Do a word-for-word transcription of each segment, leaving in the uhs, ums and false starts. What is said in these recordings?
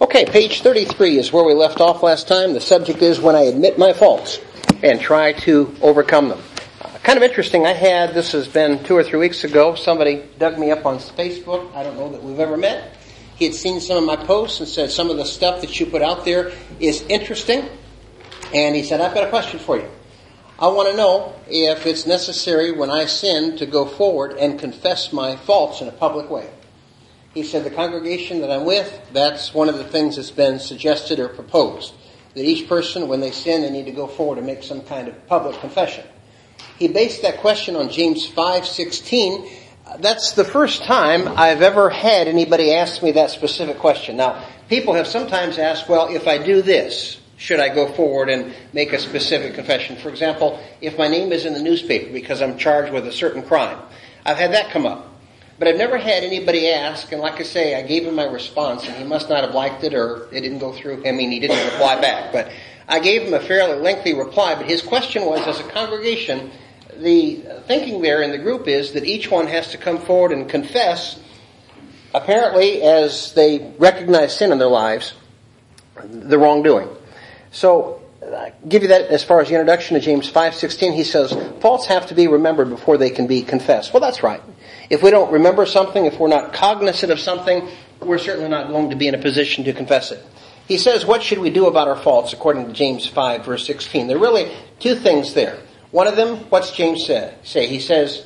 Okay, page thirty-three is where we left off last time. The subject is when I admit my faults and try to overcome them. Uh, kind of interesting, I had, this has been two or three weeks ago, somebody dug me up on Facebook. I don't know that we've ever met. He had seen some of my posts and said some of the stuff that you put out there is interesting. And he said, I've got a question for you. I want to know if it's necessary when I sin to go forward and confess my faults in a public way. He said the congregation that I'm with, that's one of the things that's been suggested or proposed. That each person, when they sin, they need to go forward and make some kind of public confession. He based that question on James five sixteen. That's the first time I've ever had anybody ask me that specific question. Now, people have sometimes asked, well, if I do this, should I go forward and make a specific confession? For example, if my name is in the newspaper because I'm charged with a certain crime. I've had that come up. But I've never had anybody ask, and like I say, I gave him my response, and he must not have liked it, or it didn't go through. I mean, he didn't reply back. But I gave him a fairly lengthy reply, but his question was, as a congregation, the thinking there in the group is that each one has to come forward and confess, apparently, as they recognize sin in their lives, the wrongdoing. So, I'll give you that as far as the introduction to James five sixteen. He says, faults have to be remembered before they can be confessed. Well, that's right. If we don't remember something, if we're not cognizant of something, we're certainly not going to be in a position to confess it. He says, what should we do about our faults according to James five verse sixteen? There are really two things there. One of them, what's James say? say? He says,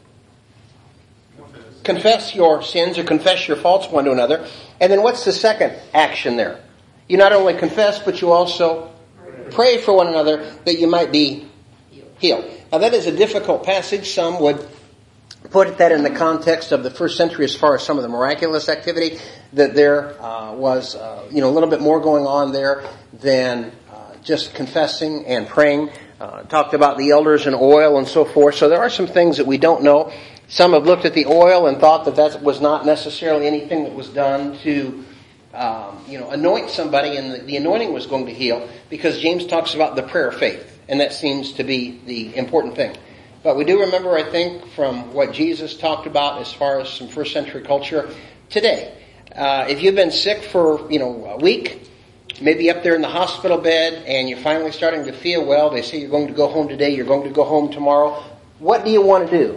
confess your sins or confess your faults one to another. And then what's the second action there? You not only confess, but you also pray for one another that you might be healed. Now that is a difficult passage. Some would put that in the context of the first century as far as some of the miraculous activity, that there uh, was uh, you know, a little bit more going on there than uh, just confessing and praying. Uh, talked about the elders and oil and so forth. So there are some things that we don't know. Some have looked at the oil and thought that that was not necessarily anything that was done to Um, you know, anoint somebody, and the, the anointing was going to heal, because James talks about the prayer of faith, and that seems to be the important thing. But we do remember, I think, from what Jesus talked about as far as some first century culture today. Uh, if you've been sick for, you know, a week, maybe up there in the hospital bed, and you're finally starting to feel well, they say you're going to go home today, you're going to go home tomorrow. What do you want to do?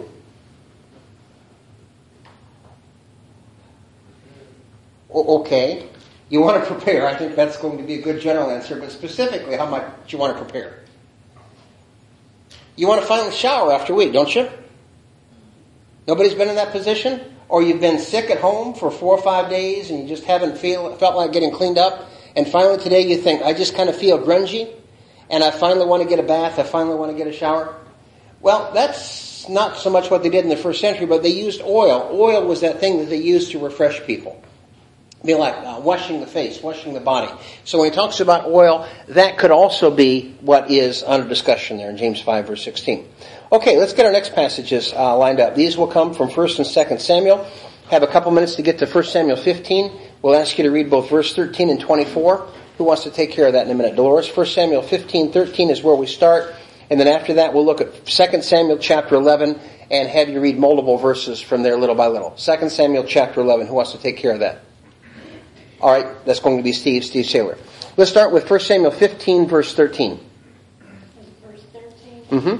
Okay, you want to prepare. I think that's going to be a good general answer, but specifically, how much you want to prepare? You want to finally shower after a week, don't you? Nobody's been in that position? Or you've been sick at home for four or five days and you just haven't feel, felt like getting cleaned up, and finally today you think, I just kind of feel grungy, and I finally want to get a bath, I finally want to get a shower? Well, that's not so much what they did in the first century, but they used oil. Oil was that thing that they used to refresh people. Be like uh, washing the face, washing the body. So when he talks about oil, that could also be what is under discussion there in James five verse sixteen. Okay, let's get our next passages uh, lined up. These will come from First and Second Samuel. Have a couple minutes to get to First Samuel fifteen. We'll ask you to read both verse thirteen and twenty-four. Who wants to take care of that in a minute? Dolores, First Samuel fifteen, thirteen is where we start. And then after that, we'll look at Second Samuel chapter eleven and have you read multiple verses from there little by little. Second Samuel chapter eleven. Who wants to take care of that? All right, that's going to be Steve, Steve Saylor. Let's start with First Samuel fifteen, verse thirteen. Verse thirteen? Mm-hmm.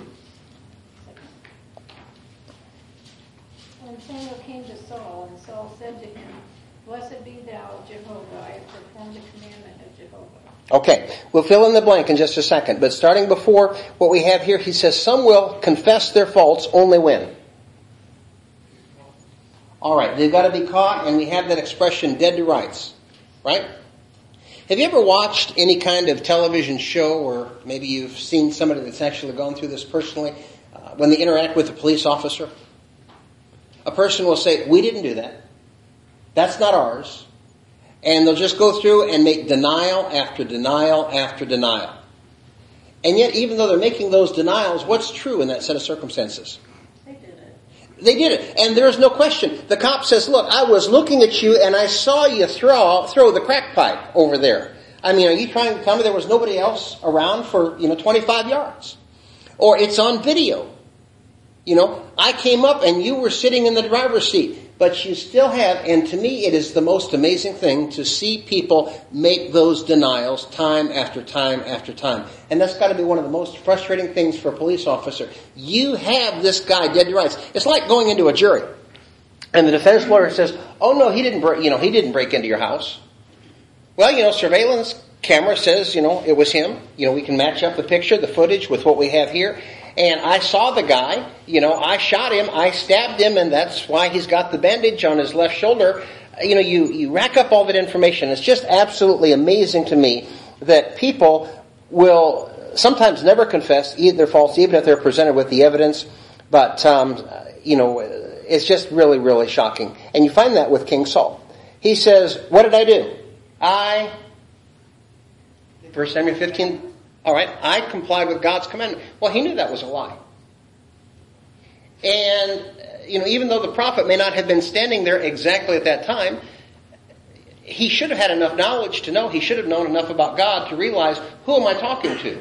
When Samuel came to Saul, and Saul said to him, Blessed be thou, Jehovah, I have performed the commandment of Jehovah. Okay, we'll fill in the blank in just a second. But starting before what we have here, he says, some will confess their faults only when? All right, they've got to be caught, and we have that expression, dead to rights. Right? Have you ever watched any kind of television show, or maybe you've seen somebody that's actually gone through this personally, uh, when they interact with a police officer? A person will say, we didn't do that. That's not ours. And they'll just go through and make denial after denial after denial. And yet, even though they're making those denials, what's true in that set of circumstances? They did it. And there's no question. The cop says, look, I was looking at you and I saw you throw throw the crack pipe over there. I mean, are you trying to tell me there was nobody else around for, you know, twenty-five yards? Or it's on video. You know, I came up and you were sitting in the driver's seat. but you still have, and to me it is the most amazing thing to see people make those denials time after time after time. And that's got to be one of the most frustrating things for a police officer. You have this guy dead to rights. It's like going into a jury, and the defense lawyer says, "Oh no, he didn't break, you know, he didn't break into your house." Well, you know, surveillance camera says, you know, it was him. You know, we can match up the picture, the footage with what we have here. And I saw the guy, you know, I shot him, I stabbed him, and that's why he's got the bandage on his left shoulder. You know, you, you rack up all that information. It's just absolutely amazing to me that people will sometimes never confess they're false, even if they're presented with the evidence. But, um, you know, it's just really, really shocking. And you find that with King Saul. He says, what did I do? I, First Samuel fifteen, all right, I complied with God's commandment. Well, he knew that was a lie. And, you know, even though the prophet may not have been standing there exactly at that time, he should have had enough knowledge to know, he should have known enough about God to realize, who am I talking to?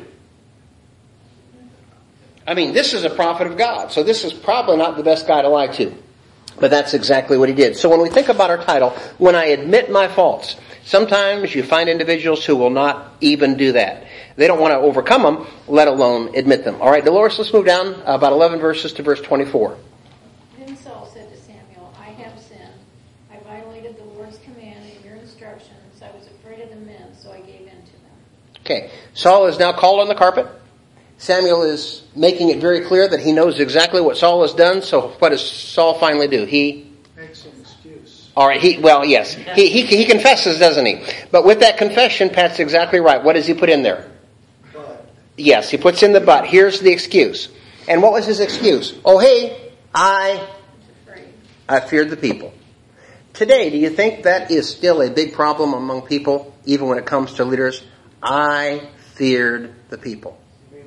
I mean, this is a prophet of God, so this is probably not the best guy to lie to. But that's exactly what he did. So when we think about our title, when I admit my faults, sometimes you find individuals who will not even do that. They don't want to overcome them, let alone admit them. All right, Dolores, let's move down about eleven verses to verse twenty-four. Then Saul said to Samuel, I have sinned. I violated the Lord's command and your instructions. I was afraid of the men, so I gave in to them. Okay, Saul is now called on the carpet. Samuel is making it very clear that he knows exactly what Saul has done. So what does Saul finally do? He makes an excuse. All right. He well, yes, he he he confesses, doesn't he? But with that confession, Pat's exactly right. What does he put in there? But. Yes, he puts in the but. Here's the excuse. And what was his excuse? Oh, hey, I I feared the people. Today, do you think that is still a big problem among people, even when it comes to leaders? I feared the people.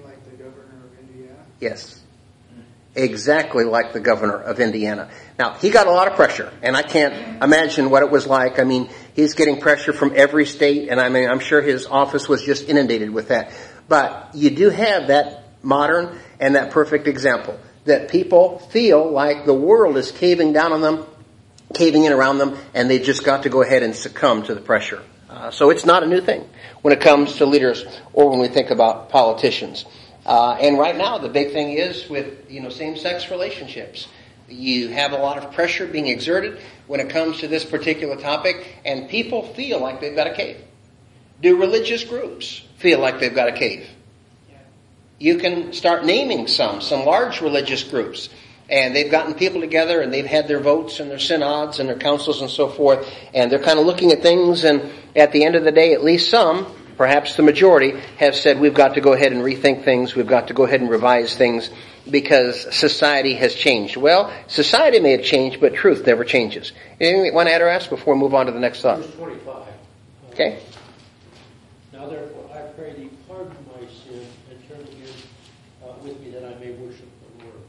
Yes, exactly like the governor of Indiana. Now, he got a lot of pressure, and I can't imagine what it was like. I mean, he's getting pressure from every state, and I mean, I'm sure his office was just inundated with that. But you do have that modern and that perfect example, that people feel like the world is caving down on them, caving in around them, and they just got to go ahead and succumb to the pressure. Uh, so it's not a new thing when it comes to leaders or when we think about politicians. Uh, and right now, the big thing is with, you know, same-sex relationships. You have a lot of pressure being exerted when it comes to this particular topic, and people feel like they've got a cave. Do religious groups feel like they've got a cave? You can start naming some, some large religious groups, and they've gotten people together, and they've had their votes and their synods and their councils and so forth, and they're kind of looking at things, and at the end of the day, at least some, perhaps the majority, have said we've got to go ahead and rethink things, we've got to go ahead and revise things because society has changed. Well, society may have changed, but truth never changes. Anything you want to add or ask before we move on to the next thought? Verse twenty-five. Okay. Now therefore I pray thee, pardon my sin, and turn again uh, with me that I may worship the Lord.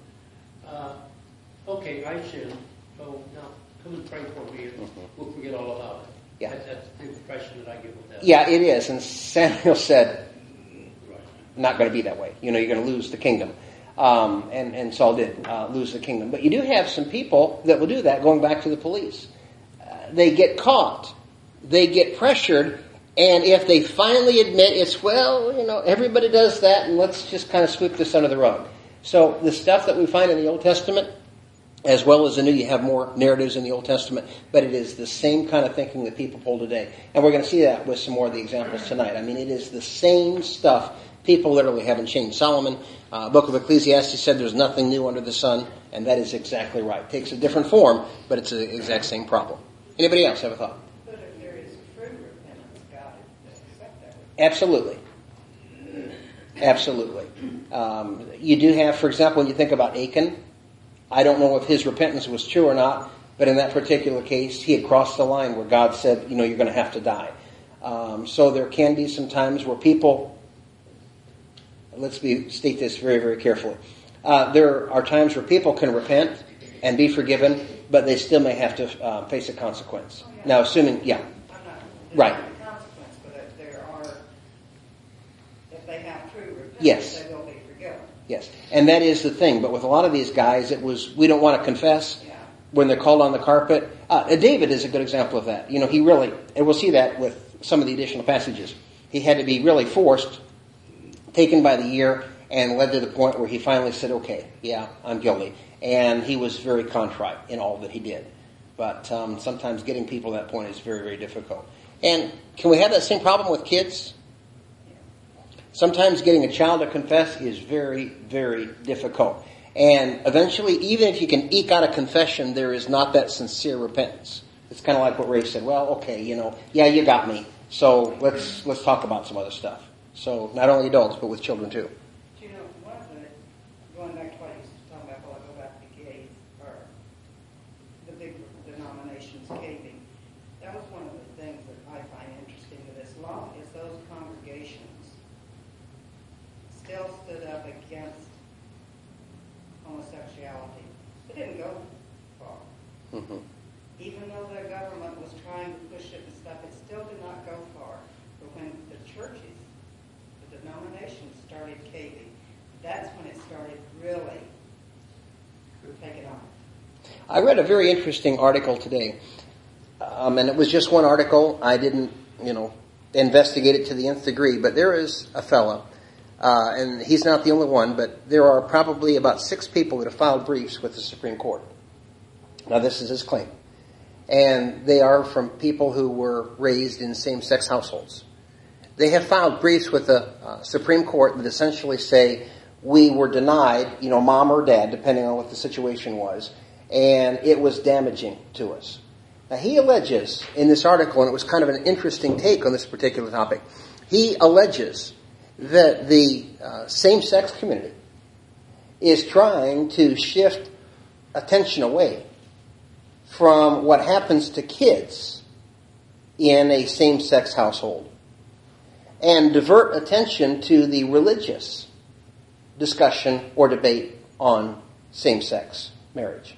Uh, okay, I sinned, so now come and pray for me, and mm-hmm. we'll forget all about it. Yeah. That, that's the impression that I get with that. Yeah, it is. And Samuel said, not going to be that way. You know, you're going to lose the kingdom. Um, and, and Saul did uh, lose the kingdom. But you do have some people that will do that, going back to the police. Uh, they get caught. They get pressured. And if they finally admit it's, well, you know, everybody does that, and let's just kind of sweep this under the rug. So the stuff that we find in the Old Testament, as well as the New, you have more narratives in the Old Testament, but it is the same kind of thinking that people pull today. And we're going to see that with some more of the examples tonight. I mean, it is the same stuff. People literally haven't changed. Solomon, uh, book of Ecclesiastes, said there's nothing new under the sun, and that is exactly right. It takes a different form, but it's the exact same problem. Anybody else have a thought? But if there is true repentance, God does accept that. Absolutely. Absolutely. Um, you do have, for example, when you think about Achan, I don't know if his repentance was true or not, but in that particular case, he had crossed the line where God said, you know, you're going to have to die. Um, so there can be some times where people, let's be, state this very, very carefully. Uh, there are times where people can repent and be forgiven, but they still may have to uh, face a consequence. Oh, yeah. Now, assuming, yeah. I'm not right. The consequence, but if there are, if they have true repentance, yes. they will be forgiven. Yes, and that is the thing. But with a lot of these guys, it was, we don't want to confess. Yeah. when they're called on the carpet. Uh, David is a good example of that. You know, he really, and we'll see that with some of the additional passages. He had to be really forced, taken by the ear, and led to the point where he finally said, okay, yeah, I'm guilty. And he was very contrite in all that he did. But um, sometimes getting people to that point is very, very difficult. And can we have that same problem with kids? Sometimes getting a child to confess is very, very difficult. And eventually, even if you can eke out a confession, there is not that sincere repentance. It's kind of like what Ray said. Well, okay, you know, yeah, you got me. So let's let's talk about some other stuff. So not only adults, but with children too. You know, one of the, going back to what you was talking about, while I go back to gays, or the big denominations caving, that was one of the things that I find interesting, that as long as those congregations still stood up against homosexuality, it didn't go far. Mm-hmm. Even though the government was trying to push it and stuff, it still did not go far. But when the churches, the denominations started caving, that's when it started really taking off. I read a very interesting article today, um, and it was just one article. I didn't, you know, investigate it to the nth degree, but there is a fella, uh, and he's not the only one, but there are probably about six people that have filed briefs with the Supreme Court. Now, this is his claim. And they are from people who were raised in same-sex households. They have filed briefs with the uh, Supreme Court that essentially say, we were denied, you know, mom or dad, depending on what the situation was, and it was damaging to us. Now, he alleges in this article, and it was kind of an interesting take on this particular topic, he alleges that the uh, same-sex community is trying to shift attention away from what happens to kids in a same-sex household and divert attention to the religious discussion or debate on same-sex marriage.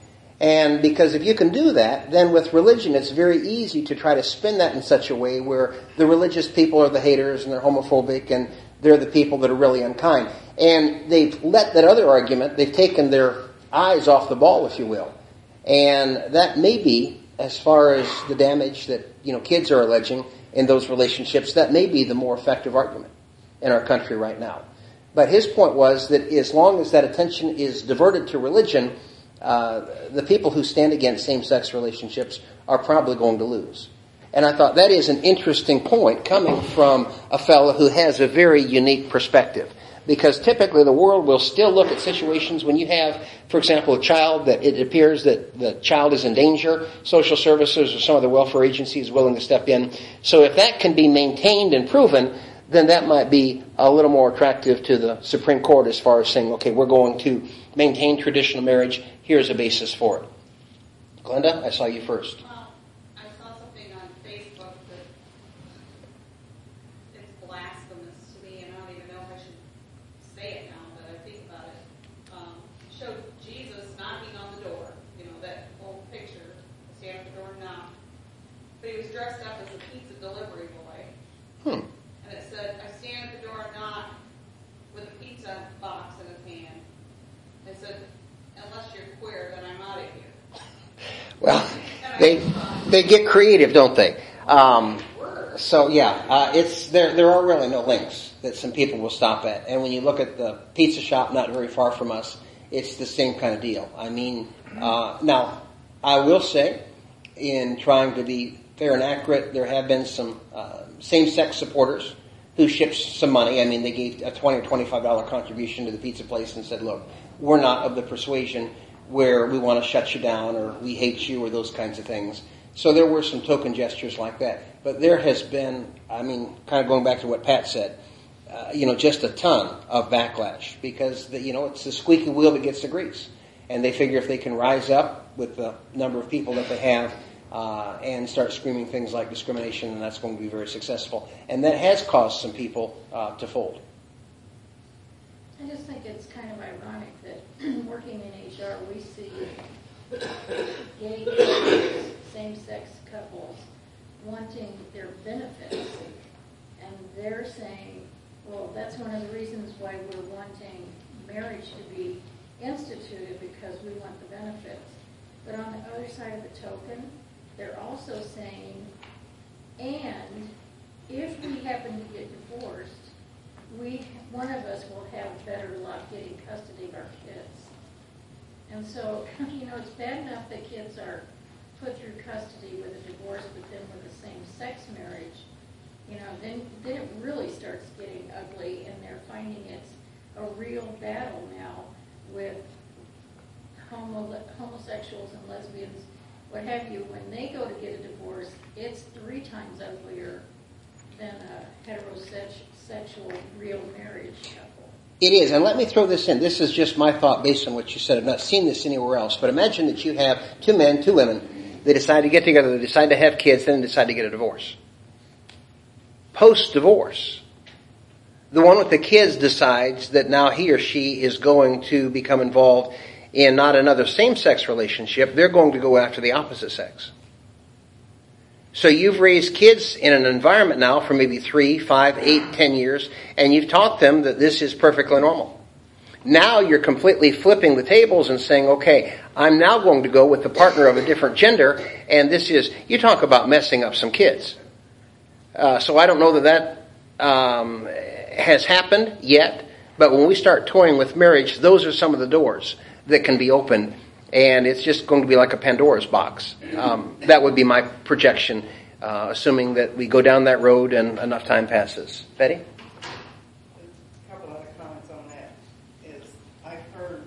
And because if you can do that, then with religion it's very easy to try to spin that in such a way where the religious people are the haters and they're homophobic and they're the people that are really unkind. And they've let that other argument, they've taken their eyes off the ball, if you will. And that may be, as far as the damage that, you know, kids are alleging in those relationships, that may be the more effective argument in our country right now. But his point was that as long as that attention is diverted to religion, uh, the people who stand against same-sex relationships are probably going to lose. And I thought that is an interesting point coming from a fellow who has a very unique perspective. Because typically the world will still look at situations when you have, for example, a child that it appears that the child is in danger. Social services or some of the welfare agencies is willing to step in. So if that can be maintained and proven, then that might be a little more attractive to the Supreme Court as far as saying, okay, we're going to maintain traditional marriage. Here's a basis for it. Glenda, I saw you first. Dressed up as a pizza delivery boy. Hmm. And it said, I stand at the door and knock with a pizza box in his hand. It said, unless you're queer, then I'm out of here. Well, they they get creative, don't they? Um, so yeah, uh, it's there. There are really no links that some people will stop at. And when you look at the pizza shop not very far from us, it's the same kind of deal. I mean, uh, now I will say, in trying to be fair and accurate, there have been some uh, same-sex supporters who shipped some money. I mean, they gave a twenty or twenty-five dollars contribution to the pizza place and said, look, we're not of the persuasion where we want to shut you down or we hate you or those kinds of things. So there were some token gestures like that. But there has been, I mean, kind of going back to what Pat said, uh, you know, just a ton of backlash because, the, you know, it's the squeaky wheel that gets the grease. And they figure if they can rise up with the number of people that they have, Uh, and start screaming things like discrimination, and that's going to be very successful. And that has caused some people uh, to fold. I just think it's kind of ironic that working in H R, we see gay couples, same-sex couples wanting their benefits, and they're saying, well, that's one of the reasons why we're wanting marriage to be instituted, because we want the benefits. But on the other side of the token, they're also saying, and if we happen to get divorced, we, one of us will have better luck getting custody of our kids. And so, you know, it's bad enough that kids are put through custody with a divorce, but then with a same-sex marriage, you know, then, then it really starts getting ugly, and they're finding it's a real battle now with homo, homosexuals and lesbians, what have you. When they go to get a divorce, it's three times uglier than a heterosexual real marriage couple. It is, and let me throw this in. This is just my thought based on what you said. I've not seen this anywhere else, but imagine that you have two men, two women. They decide to get together, they decide to have kids, then decide to get a divorce. Post-divorce, the one with the kids decides that now he or she is going to become involved in not another same-sex relationship. They're going to go after the opposite sex. So you've raised kids in an environment now for maybe three, five, eight, ten years, and you've taught them that this is perfectly normal. Now you're completely flipping the tables and saying, okay, I'm now going to go with the partner of a different gender, and this is, you talk about messing up some kids. Uh, so I don't know that that um, has happened yet, but when we start toying with marriage, those are some of the doors that can be opened. And it's just going to be like a Pandora's box. Um, that would be my projection, uh, assuming that we go down that road and enough time passes. Betty? A couple other comments on that is I've heard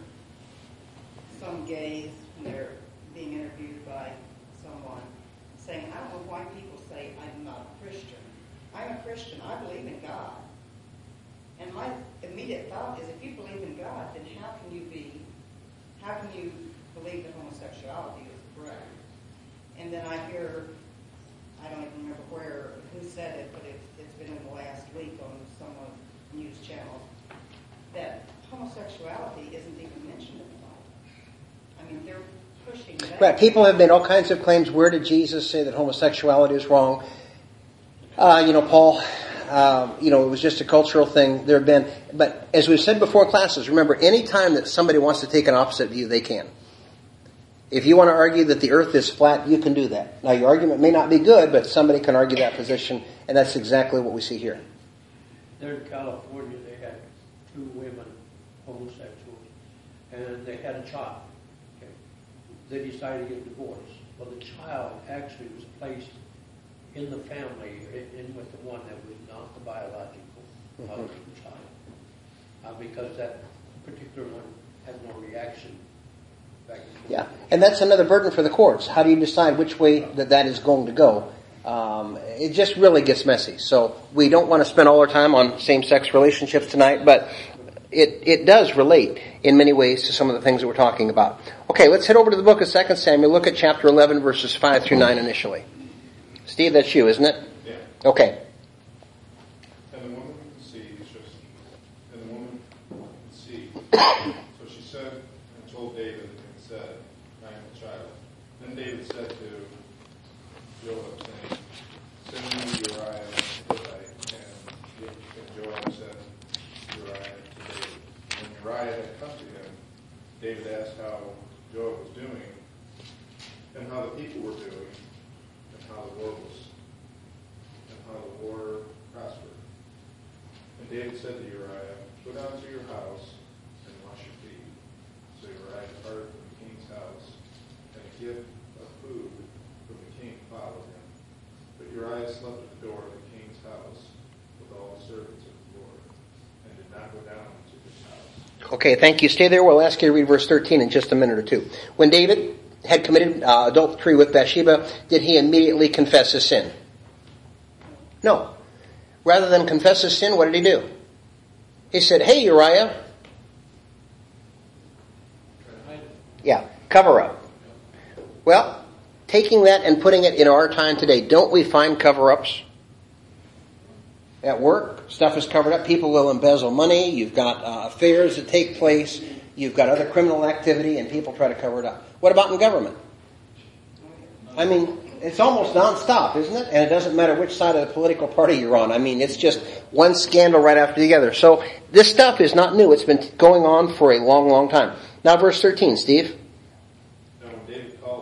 some gays, when they're being interviewed by someone, saying, I don't know why people say I'm not a Christian. I'm a Christian. I believe in God. And my immediate thought is, if you believe in God, then how can you be, how can you believe that homosexuality is correct? And then I hear, I don't even remember where, who said it, but it's, it's been in the last week on some of the news channels, that homosexuality isn't even mentioned in the Bible. I mean, they're pushing back. Right. People have made all kinds of claims. Where did Jesus say that homosexuality is wrong? Uh, you know, Paul, um, you know, it was just a cultural thing. There have been, but as we've said before in classes, remember, any time that somebody wants to take an opposite view, they can. If you want to argue that the earth is flat, you can do that. Now, your argument may not be good, but somebody can argue that position, and that's exactly what we see here. There in California, they had two women, homosexuals, and they had a child. Okay. They decided to get divorced. Well, the child actually was placed in the family, in with the one that was not the biological father of the child, uh, because that particular one had no reaction. Yeah, and that's another burden for the courts. How do you decide which way that that is going to go? Um, it just really gets messy. So we don't want to spend all our time on same-sex relationships tonight, but it, it does relate in many ways to some of the things that we're talking about. Okay, let's head over to the book of Second Samuel. Look at chapter eleven, verses five through nine initially. Steve, that's you, isn't it? Yeah. Okay. And the woman conceived, just, and the woman conceived. So she said and told David and said, I am the child. Then David said to Joab, saying, send me Uriah the Hittite. And, and Joab sent Uriah to David. When Uriah had come to him, David asked how Joab was doing, and how the people were doing, and how the war was, and how the war prospered. And David said to Uriah, go down to your house and wash your feet. So Uriah departed from the king's house, and a gift of food from the king followed him. But Uriah slept at the door of the king's house with all the servants of the Lord, and did not go down to his house. Okay, thank you. Stay there. We'll ask you to read verse thirteen in just a minute or two. When David had committed uh, adultery with Bathsheba, did he immediately confess his sin? No. Rather than confess his sin, what did he do? He said, hey, Uriah. Yeah, cover up. Well, taking that and putting it in our time today, don't we find cover-ups? At work, stuff is covered up. People will embezzle money. You've got uh, affairs that take place. You've got other criminal activity, and people try to cover it up. What about in government? I mean, it's almost nonstop, isn't it? And it doesn't matter which side of the political party you're on. I mean, it's just one scandal right after the other. So this stuff is not new. It's been going on for a long, long time. Now verse thirteen, Steve. Now when David called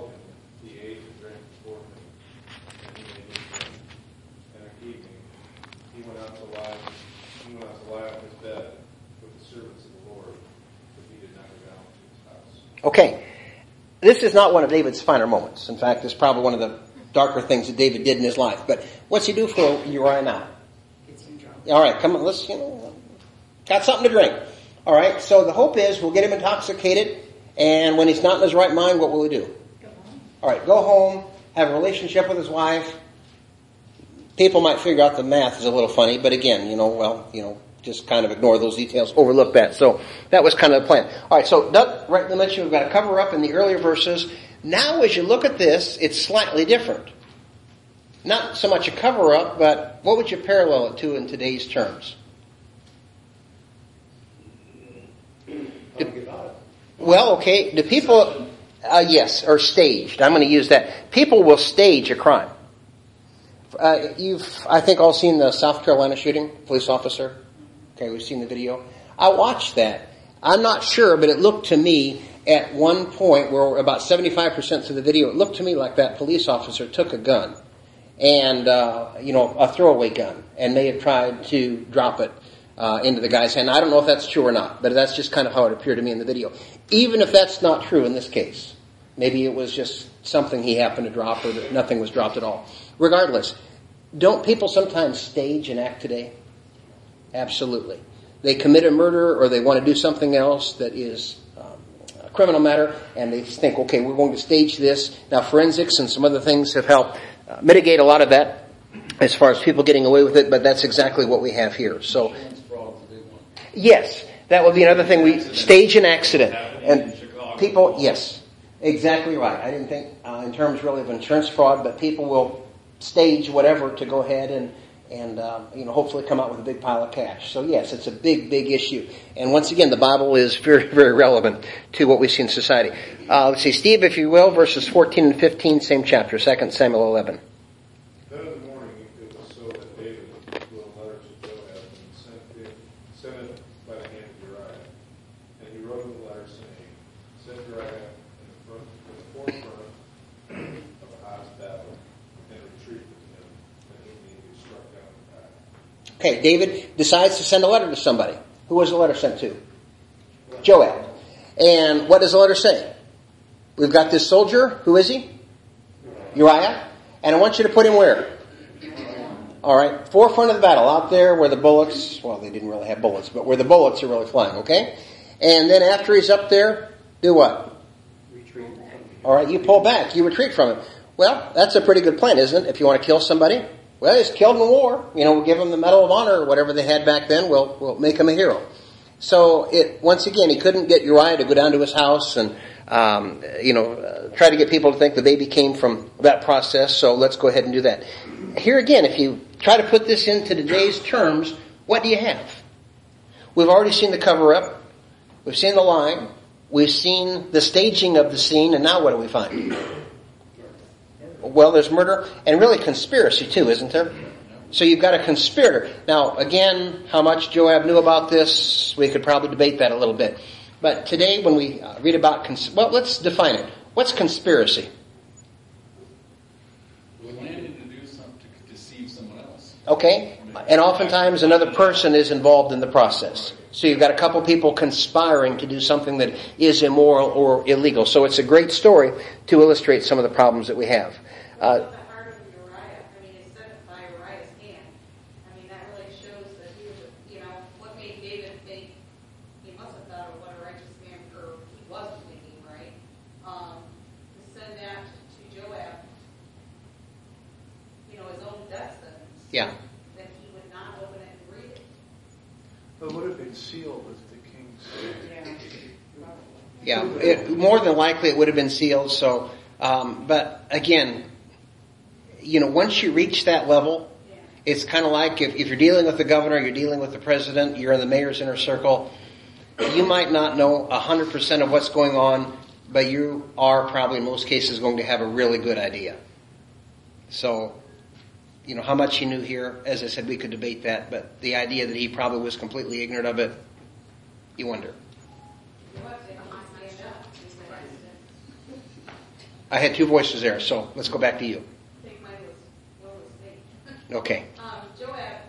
out to lie, he went out to lie on his bed with the servants of the Lord, but he did not go down to his house. Okay. This is not one of David's finer moments. In fact, it's probably one of the darker things that David did in his life. But what's he do for Uriah now? Gets him drunk. All right, come on, let's, you know, got something to drink. All right, so the hope is we'll get him intoxicated, and when he's not in his right mind, what will we do? Go home. All right, go home, have a relationship with his wife. People might figure out the math is a little funny, but again, you know, well, you know, just kind of ignore those details, overlook that. So that was kind of the plan. All right, so Doug rightly mentioned we've got to cover up in the earlier verses. Now as you look at this, it's slightly different. Not so much a cover-up, but what would you parallel it to in today's terms? Well, okay, the people, uh, yes, are staged. I'm going to use that. People will stage a crime. Uh, you've, I think, all seen the South Carolina shooting, police officer. Okay, we've seen the video. I watched that. I'm not sure, but it looked to me at one point where about seventy-five percent of the video, it looked to me like that police officer took a gun and, uh, you know, a throwaway gun and may have tried to drop it uh, into the guy's hand. I don't know if that's true or not, but that's just kind of how it appeared to me in the video. Even if that's not true in this case, maybe it was just something he happened to drop or that nothing was dropped at all. Regardless, don't people sometimes stage an act today? Absolutely. They commit a murder or they want to do something else that is um, a criminal matter, and they think, okay, we're going to stage this. Now, forensics and some other things have helped uh, mitigate a lot of that as far as people getting away with it, but that's exactly what we have here. So, yes, that would be another thing. We stage an accident. And people, yes, exactly right. I didn't think uh, in terms really of insurance fraud, but people will stage whatever to go ahead and and uh, you know, hopefully come out with a big pile of cash. So yes, it's a big, big issue. And once again, the Bible is very, very relevant to what we see in society. Uh, let's see, Steve, if you will, verses fourteen and fifteen, same chapter, Second Samuel eleven. Then in the morning it was so that David wrote a letter to Joab and sent it, sent it by the hand of Uriah. And he wrote in the letter saying, "Set Uriah in the front, in the forefront of the hottest battle, and retreat with him, that he may be struck down in battle." Okay, David decides to send a letter to somebody. Who was the letter sent to? Joab. And what does the letter say? We've got this soldier. Who is he? Uriah. And I want you to put him where? All right, forefront of the battle, out there where the bullets, well, they didn't really have bullets, but where the bullets are really flying, okay? And then after he's up there, do what? Retreat. All right, you pull back, you retreat from him. Well, that's a pretty good plan, isn't it? If you want to kill somebody, well, he's killed in the war. You know, we'll give him the Medal of Honor or whatever they had back then. We'll we'll make him a hero. So it once again, he couldn't get Uriah to go down to his house and um, you know uh, try to get people to think the baby came from that process. So let's go ahead and do that. Here again, if you try to put this into today's terms, what do you have? We've already seen the cover-up. We've seen the lying. We've seen the staging of the scene, and now what do we find? Well, there's murder and really conspiracy too, isn't there? So you've got a conspirator. Now, again, how much Joab knew about this, we could probably debate that a little bit. But today, when we uh, read about, cons- well, let's define it. What's conspiracy? Planning to do something to deceive someone else. Okay, and oftentimes another person is involved in the process. So you've got a couple people conspiring to do something that is immoral or illegal. So it's a great story to illustrate some of the problems that we have. Uh, the heart of Uriah, I mean, it's said by Uriah's hand. I mean, that really shows that he was, a, you know, what made David think, he must have thought of what a righteous man, or he was thinking, right? Um, to send that to Joab, you know, his own death sentence. yeah. That he would not open it and read it. But it would have been sealed with the king's seal. Yeah, probably. Yeah, it, more than likely it would have been sealed. So, um, but again, you know, once you reach that level, Yeah. it's kind of like if, if you're dealing with the governor, you're dealing with the president, you're in the mayor's inner circle. You might not know a hundred percent of what's going on, but you are probably in most cases going to have a really good idea. So, you know, how much he knew here, as I said, we could debate that, but the idea that he probably was completely ignorant of it, you wonder. What did he stand up? He's the president. I had two voices there, so let's go back to you. I think mine was, what was it? Okay. Um, Joab did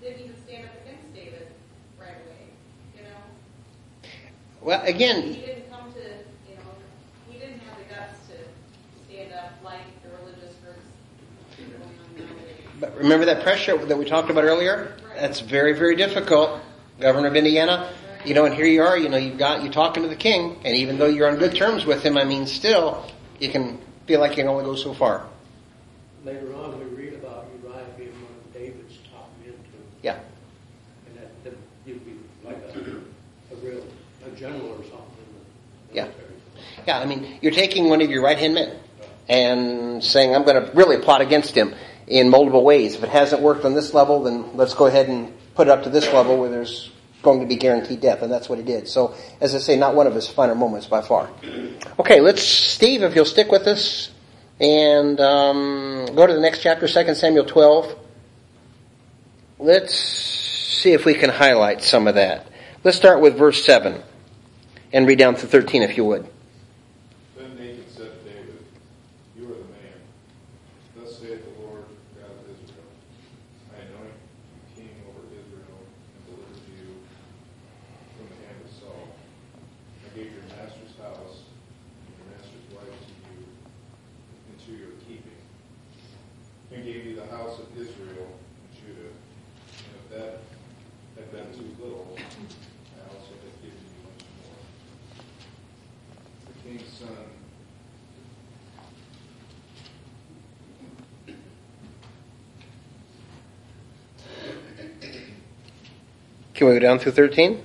didn't even stand up against David right away, you know? Well, again, He didn't come to, you know, he didn't have the guts to stand up like the religious groups going on nowadays. but remember that pressure that we talked about earlier? That's very, very difficult. Governor of Indiana, you know, and here you are, you know, you've got, you're talking to the king, and even though you're on good terms with him, I mean, still, you can feel like you can only go so far. Later on, we read about Uriah being one of David's top men too. Yeah. And that, that you'd be like a, a real, a general or something in the Yeah. military. Yeah, I mean, you're taking one of your right-hand men and saying, I'm going to really plot against him in multiple ways. If it hasn't worked on this level, then let's go ahead and put it up to this level where there's going to be guaranteed death, and that's what he did. So, as I say, not one of his finer moments by far. Okay, let's, Steve, if you'll stick with us, and um, go to the next chapter, Second Samuel twelve. Let's see if we can highlight some of that. Let's start with verse seven, and read down to thirteen, if you would. Then Nathan said to David, "You are the man. Thus saith the Lord God of Israel, I anoint you king over Israel and delivered you from the hand of Saul. I gave your master's house and your master's wife to you into your keeping, and gave you the house of Israel and Judah. And if that had been too little, I also have given you much more." The king's son Can we go down through thirteen?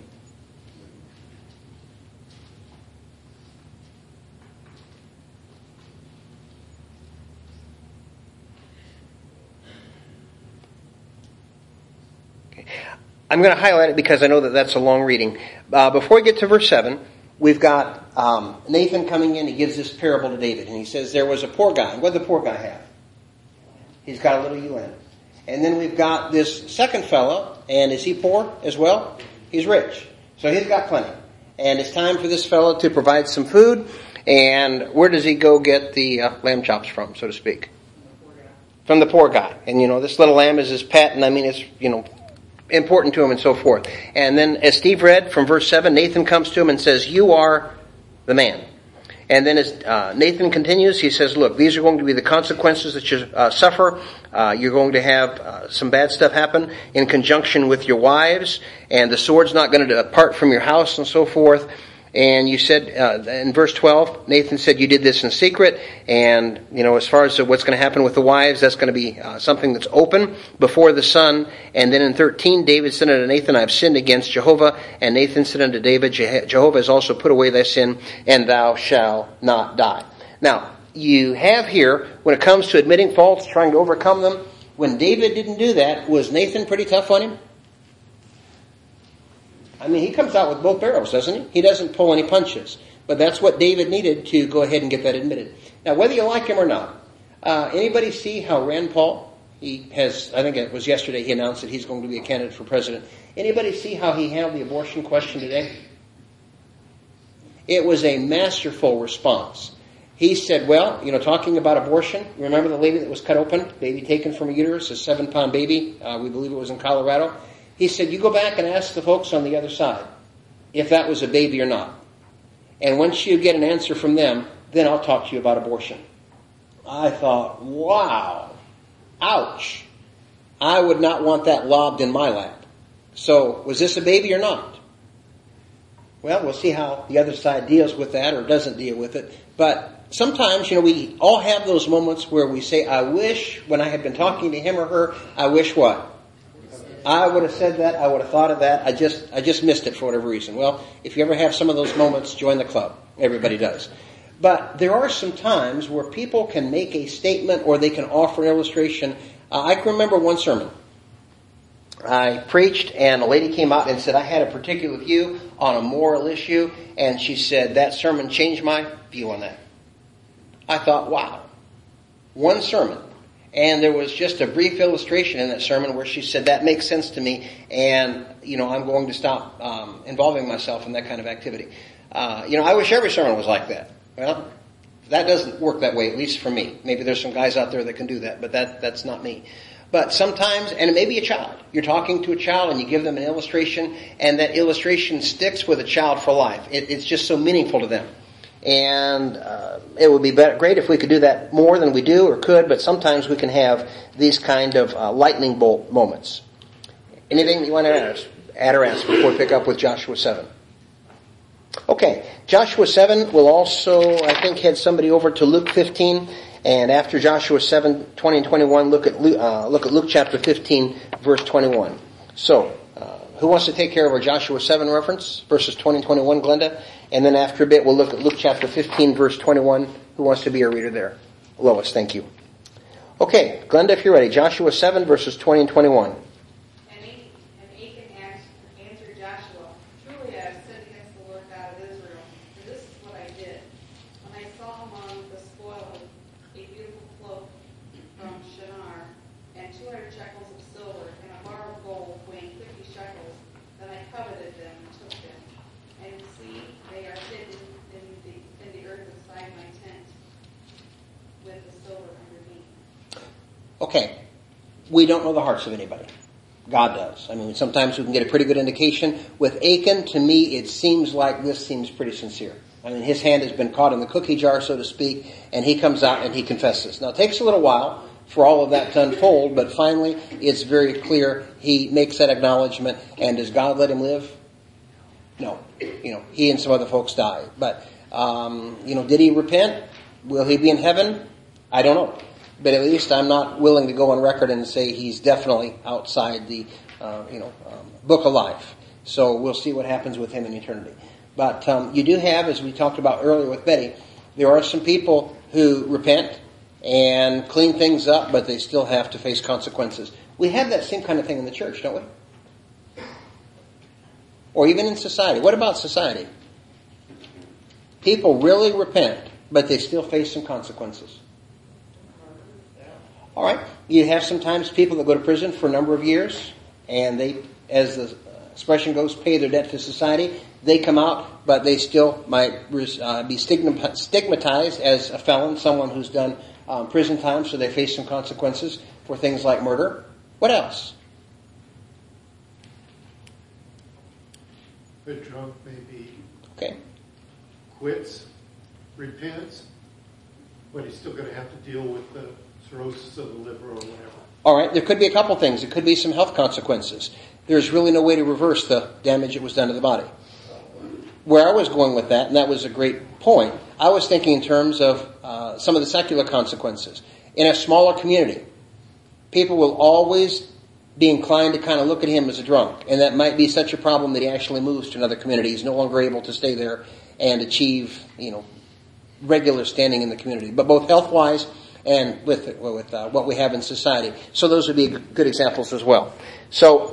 Okay. I'm going to highlight it because I know that that's a long reading. Uh, before we get to verse seven, we've got um, Nathan coming in. He gives this parable to David, and he says there was a poor guy. What did the poor guy have? He's got a little ewe in it. And then we've got this second fellow, and is he poor as well? He's rich. So he's got plenty. And it's time for this fellow to provide some food. And where does he go get the uh, lamb chops from, so to speak? From the poor guy. And, you know, this little lamb is his pet, and I mean, it's, you know, important to him and so forth. And then, as Steve read from verse seven, Nathan comes to him and says, "You are the man." And then as uh, Nathan continues, he says, look, these are going to be the consequences that you uh, suffer. Uh, you're going to have uh, some bad stuff happen in conjunction with your wives, and the sword's not going to depart from your house and so forth. And you said, uh, in verse twelve, Nathan said you did this in secret. And, you know, as far as what's going to happen with the wives, that's going to be uh, something that's open before the sun. And then in thirteen, David said unto Nathan, I have sinned against Jehovah. And Nathan said unto David, Jehovah has also put away thy sin, and thou shalt not die. Now, you have here, when it comes to admitting faults, trying to overcome them, when David didn't do that, was Nathan pretty tough on him? I mean, he comes out with both barrels, doesn't he? He doesn't pull any punches. But that's what David needed to go ahead and get that admitted. Now, whether you like him or not, uh, anybody see how Rand Paul, he has, I think it was yesterday, he announced that he's going to be a candidate for president. Anybody see how he handled the abortion question today? It was a masterful response. He said, well, you know, talking about abortion, remember the lady that was cut open, baby taken from a uterus, a seven-pound baby, uh, we believe it was in Colorado. He said, you go back and ask the folks on the other side if that was a baby or not. And once you get an answer from them, then I'll talk to you about abortion. I thought, wow, ouch. I would not want that lobbed in my lap. So, was this a baby or not? Well, we'll see how the other side deals with that or doesn't deal with it. But sometimes, you know, we all have those moments where we say, I wish, when I had been talking to him or her, I wish what? I would have said that, I would have thought of that, I just I just missed it for whatever reason. Well, if you ever have some of those moments, join the club. Everybody does. But there are some times where people can make a statement or they can offer an illustration. Uh, I can remember one sermon. I preached and a lady came out and said, I had a particular view on a moral issue, and she said, that sermon changed my view on that. I thought, wow, one sermon. And there was just a brief illustration in that sermon where she said, that makes sense to me, and, you know, I'm going to stop um, involving myself in that kind of activity. Uh, you know, I wish every sermon was like that. Well, that doesn't work that way, at least for me. Maybe there's some guys out there that can do that, but that that's not me. But sometimes, and it may be a child, you're talking to a child and you give them an illustration, and that illustration sticks with a child for life. It, it's just so meaningful to them. And uh, it would be better, great if we could do that more than we do or could, but sometimes we can have these kind of uh, lightning bolt moments. Anything you want to add, add or ask before we pick up with Joshua seven? Okay, Joshua seven will also, I think, head somebody over to Luke fifteen. And after Joshua seven, twenty and twenty-one, look at Luke, uh, look at Luke chapter fifteen, verse twenty-one. So, uh, who wants to take care of our Joshua seven reference, verses twenty and twenty-one, Glenda? And then after a bit, we'll look at Luke chapter fifteen, verse twenty-one. Who wants to be a reader there? Lois, thank you. Okay, Glenda, if you're ready. Joshua seven, verses twenty and twenty-one. Okay, we don't know the hearts of anybody. God does. I mean, sometimes we can get a pretty good indication. With Achan, to me, it seems like this seems pretty sincere. I mean, his hand has been caught in the cookie jar, so to speak, and he comes out and he confesses. Now, it takes a little while for all of that to unfold, but finally, it's very clear. He makes that acknowledgement, and does God let him live? No. You know, he and some other folks died. But, um, you know, did he repent? Will he be in heaven? I don't know. But at least I'm not willing to go on record and say he's definitely outside the, uh, you know, um, book of life. So we'll see what happens with him in eternity. But um, you do have, as we talked about earlier with Betty, there are some people who repent and clean things up, but they still have to face consequences. We have that same kind of thing in the church, don't we? Or even in society. What about society? People really repent, but they still face some consequences. All right. You have sometimes people that go to prison for a number of years, and they, as the expression goes, pay their debt to society. They come out, but they still might uh, be stigmatized as a felon, someone who's done um, prison time, so they face some consequences for things like murder. What else? A drunk maybe Okay. quits, repents, but he's still going to have to deal with the cirrhosis of the liver or whatever. All right, there could be a couple things. It could be some health consequences. There's really no way to reverse the damage that was done to the body. Where I was going with that, and that was a great point, I was thinking in terms of uh, some of the secular consequences. In a smaller community, people will always be inclined to kind of look at him as a drunk, and that might be such a problem that he actually moves to another community. He's no longer able to stay there and achieve, you know, regular standing in the community. But both health-wise and with with uh, what we have in society. So those would be good examples as well. So,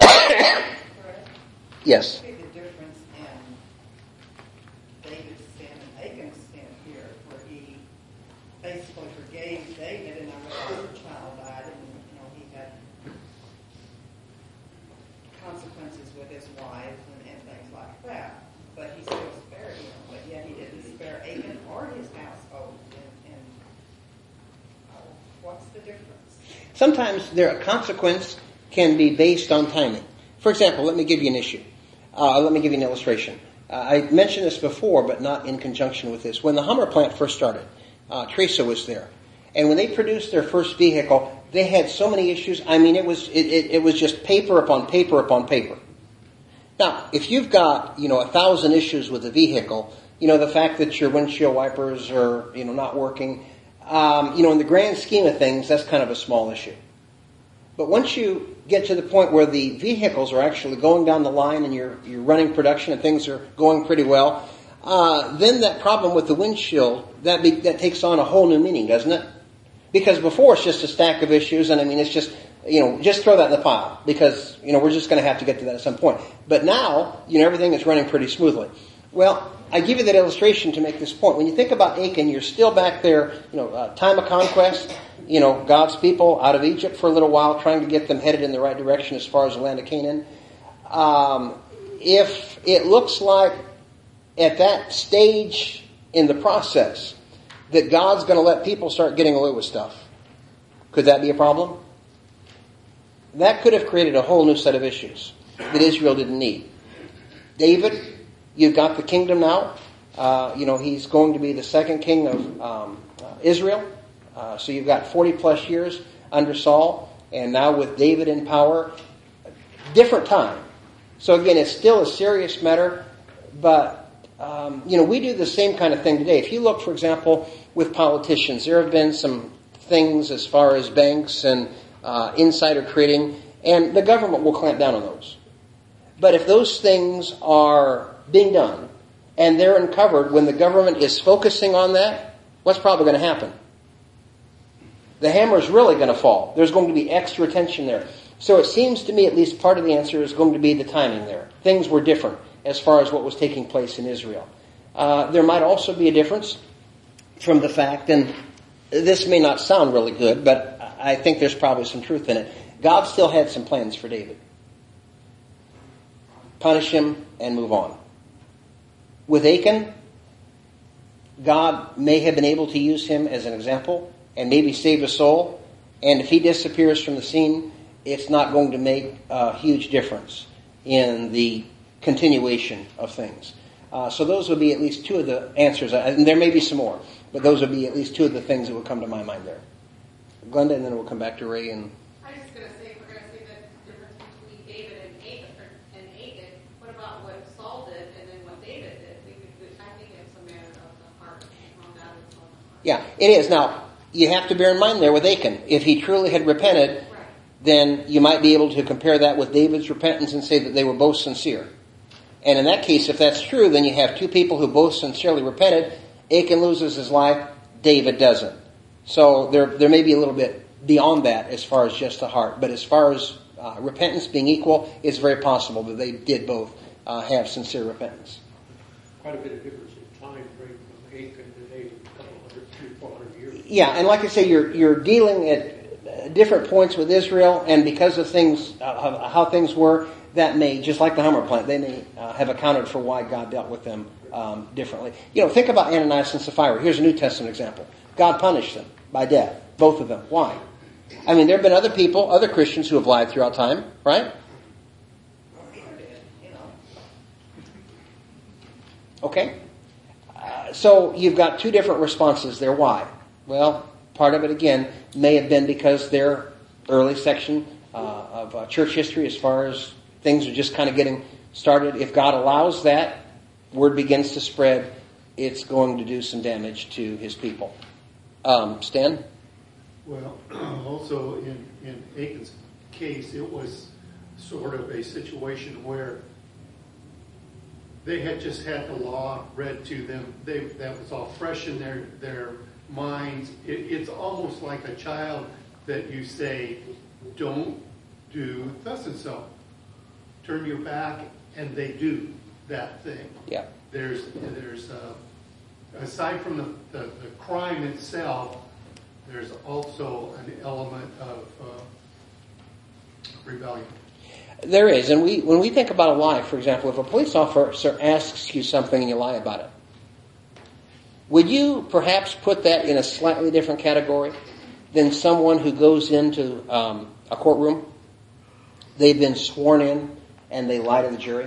yes. The difference in David's sin and Achan's sin here, where he basically forgave David, and I realize the child died, and you know he had consequences with his wife and, and things like that. But he still spared him, but yet he didn't spare Achan or his household. And, and uh, what's the difference? Sometimes their consequence can be based on timing. For example, let me give you an issue. Uh, let me give you an illustration. Uh, I mentioned this before, but not in conjunction with this. When the Hummer plant first started, uh, Teresa was there. And when they produced their first vehicle, they had so many issues. I mean, it was it, it, it was just paper upon paper upon paper. Now, if you've got, you know, a thousand issues with a vehicle, you know, the fact that your windshield wipers are, you know, not working, um, you know, in the grand scheme of things, that's kind of a small issue. But once you get to the point where the vehicles are actually going down the line and you're you're running production and things are going pretty well, uh, then that problem with the windshield, that be, that takes on a whole new meaning, doesn't it? Because before it's just a stack of issues, and I mean, it's just, you know, just throw that in the pile, because, you know, we're just going to have to get to that at some point. But now, you know, everything is running pretty smoothly. Well, I give you that illustration to make this point. When you think about Achan, you're still back there, you know, uh, time of conquest, you know, God's people out of Egypt for a little while, trying to get them headed in the right direction as far as the land of Canaan. Um, if it looks like at that stage in the process that God's going to let people start getting away with stuff, could that be a problem? that could have created a whole new set of issues that Israel didn't need. David, you've got the kingdom now. Uh, you know, he's going to be the second king of um, uh, Israel. Uh, so you've got forty plus years under Saul, and now with David in power, different time. So again, it's still a serious matter, but, um, you know, we do the same kind of thing today. If you look, for example, with politicians, there have been some things as far as banks and uh, insider trading, and the government will clamp down on those. But if those things are being done, and they're uncovered when the government is focusing on that, what's probably going to happen? The hammer is really going to fall. There's going to be extra attention there. So it seems to me at least part of the answer is going to be the timing there. Things were different as far as what was taking place in Israel. Uh, there might also be a difference from the fact, and this may not sound really good, but I think there's probably some truth in it. God still had some plans for David. Punish him and move on. With Achan, God may have been able to use him as an example and maybe save a soul. And if he disappears from the scene, it's not going to make a huge difference in the continuation of things. Uh, so those would be at least two of the answers. And there may be some more, but those would be at least two of the things that would come to my mind there. Glenda, and then we'll come back to Ray. And I was just going to say, if we're going to say the difference between David and Achan, and Achan, what about what Saul did and then what David did? We could, I think it's a matter of the heart. On God and soul. Yeah, it is. Now, you have to bear in mind there with Achan, if he truly had repented, right, then you might be able to compare that with David's repentance and say that they were both sincere. And in that case, if that's true, then you have two people who both sincerely repented. Achan loses his life, David doesn't. So there there may be a little bit beyond that as far as just the heart. But as far as uh, repentance being equal, it's very possible that they did both uh, have sincere repentance. Quite a bit of difference in time frame from Achan to David, a couple hundred, three, four hundred years. Yeah, and like I say, you're you're dealing at different points with Israel, and because of things, uh, how things were, that may, just like the Hummer plant, they may uh, have accounted for why God dealt with them um, differently. You know, think about Ananias and Sapphira. Here's a New Testament example. God punished them by death, both of them. Why? I mean, there have been other people, other Christians who have lied throughout time, right? Okay. Uh, so you've got two different responses there. Why? Well, part of it, again, may have been because their early section uh, of uh, church history, as far as things are just kind of getting started. If God allows that, word begins to spread, it's going to do some damage to his people. Um, Stan? Well, also in, in Achan's case, it was sort of a situation where they had just had the law read to them. They, that was all fresh in their, their minds. It, it's almost like a child that you say, don't do thus and so. Turn your back, and they do that thing. Yeah. There's, there's uh, aside from the, the, the crime itself, there's also an element of uh, rebellion. There is, and we when we think about a lie, for example, if a police officer asks you something and you lie about it, would you perhaps put that in a slightly different category than someone who goes into um, a courtroom, they've been sworn in, and they lie to the jury?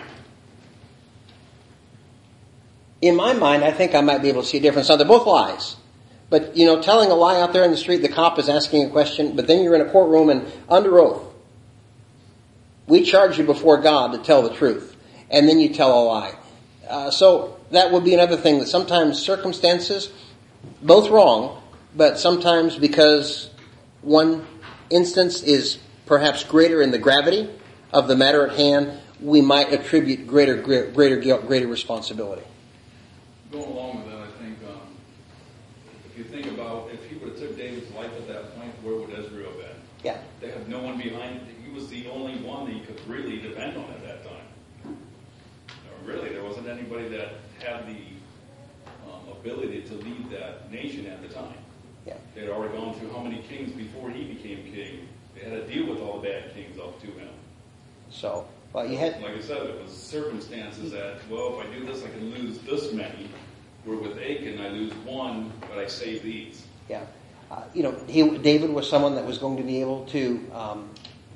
In my mind, I think I might be able to see a difference. Now, they're both lies. But, you know, telling a lie out there in the street, the cop is asking a question, but then you're in a courtroom and under oath, we charge you before God to tell the truth. And then you tell a lie. Uh, so that would be another thing, that sometimes circumstances, both wrong, but sometimes because one instance is perhaps greater in the gravity of the matter at hand, we might attribute greater greater guilt, greater responsibility. Going along with that, I think, um, if you think about, if he would have took David's life at that point, where would Israel have been? Yeah. They have no one behind. He was the only one that you could really depend on at that time. No, really, there wasn't anybody that had the um, ability to lead that nation at the time. Yeah. They had already gone through how many kings before he became king. They had to deal with all the bad kings up to him. So, well, you had... Like I said, it was circumstances that, well, if I do this, I can lose this many. Where with Achan, I lose one, but I save these. Yeah. Uh, you know, he, David was someone that was going to be able to um,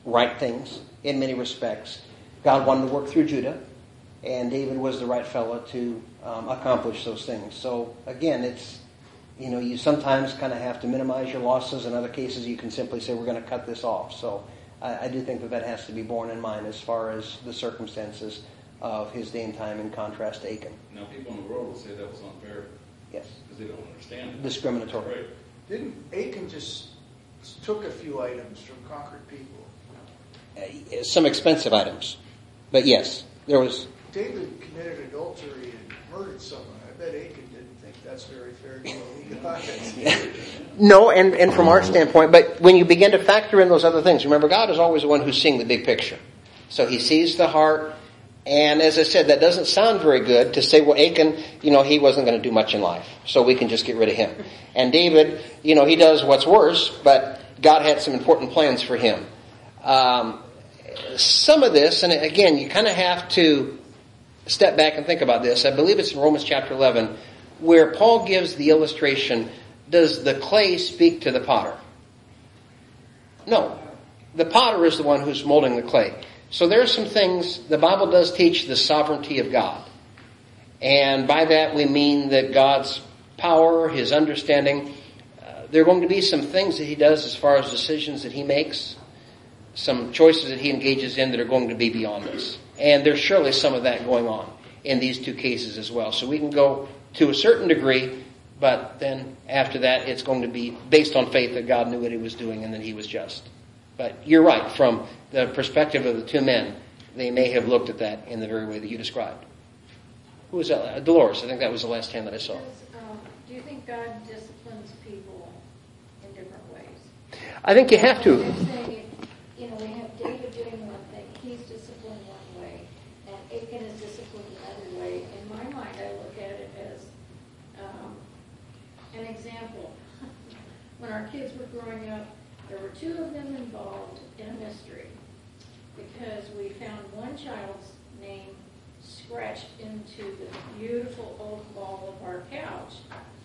right things in many respects. God wanted to work through Judah, and David was the right fellow to um, accomplish those things. So again, it's, you know, you sometimes kind of have to minimize your losses. In other cases, you can simply say, we're going to cut this off. So I, I do think that that has to be borne in mind as far as the circumstances of his day and time in contrast to Achan. Now, people in the world will say that was unfair. Yes. Because they don't understand it. Discriminatory. Right. Didn't Achan just took a few items from conquered people? Uh, some expensive items. But yes, there was... David committed adultery and murdered someone. I bet Achan didn't think that's very fair deal. He got it. No, and, and from our standpoint, but when you begin to factor in those other things, remember, God is always the one who's seeing the big picture. So he sees the heart, and as I said, that doesn't sound very good to say, well, Achan, you know, he wasn't going to do much in life, so we can just get rid of him. And David, you know, he does what's worse, but God had some important plans for him. Um, some of this, and again, you kind of have to step back and think about this. I believe it's in Romans chapter eleven, where Paul gives the illustration, does the clay speak to the potter? No. The potter is the one who's molding the clay. So there are some things, the Bible does teach the sovereignty of God. And by that we mean that God's power, his understanding, uh, there are going to be some things that he does as far as decisions that he makes, some choices that he engages in that are going to be beyond us. And there's surely some of that going on in these two cases as well. So we can go to a certain degree, but then after that it's going to be based on faith that God knew what he was doing and that he was just. But you're right, from the perspective of the two men, they may have looked at that in the very way that you described. Who was that? Uh, Dolores, I think that was the last hand that I saw. Does, um, do you think God disciplines people in different ways? I think you have to. You're saying, you know, we have David doing one thing, he's disciplined one way, and Achan is disciplined another way. In my mind, I look at it as um, an example. When our kids were growing up, there were two of them involved in a mystery because we found one child's name scratched into the beautiful oak wall of our couch.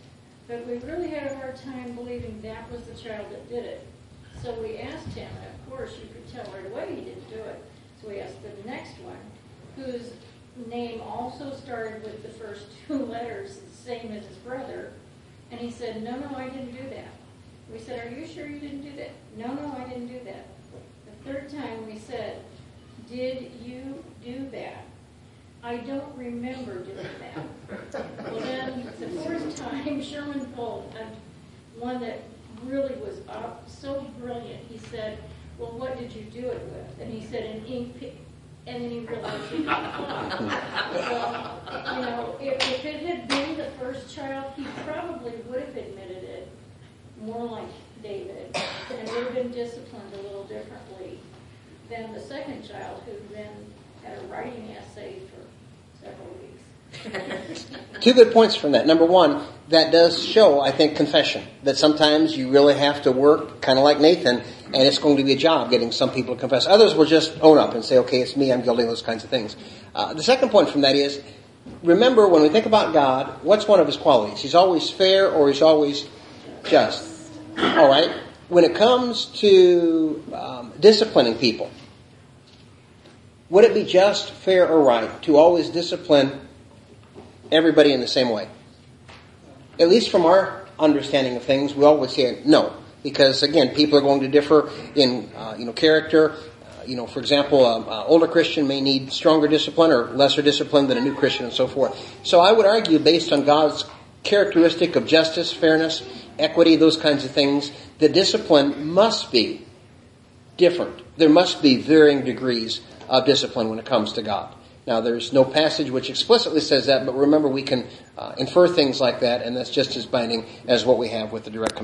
But we really had a hard time believing that was the child that did it. So we asked him, and of course you could tell right away he didn't do it. So we asked the next one, whose name also started with the first two letters, the same as his brother, and he said, no, no, I didn't do that. We said, are you sure you didn't do that? No, no, I didn't do that. The third time we said, did you do that? I don't remember doing that. Well, then the fourth time, Sherman pulled a, one that really was uh, so brilliant. He said, well, what did you do it with? And he said, an ink pen. And then he realized he didn't apply. Well, you know, if, if it had been the first child, he probably would have admitted it more like David, and would have been disciplined a little differently than the second child, who then had a writing essay for several weeks. Two good points from that. Number one, that does show, I think, confession. That sometimes you really have to work, kind of like Nathan, and it's going to be a job getting some people to confess. Others will just own up and say, okay, it's me, I'm guilty of those kinds of things. Uh, the second point from that is, remember, when we think about God, what's one of his qualities? He's always fair, or he's always just. All right? When it comes to um, disciplining people, would it be just, fair, or right to always discipline everybody in the same way? At least from our understanding of things, we always say no. Because, again, people are going to differ in uh, you know, character. Uh, you know, for example, an older Christian may need stronger discipline or lesser discipline than a new Christian and so forth. So I would argue, based on God's characteristic of justice, fairness, equity, those kinds of things, the discipline must be different. There must be varying degrees of discipline when it comes to God. Now, there's no passage which explicitly says that, but remember, we can uh, infer things like that, and that's just as binding as what we have with the direct command.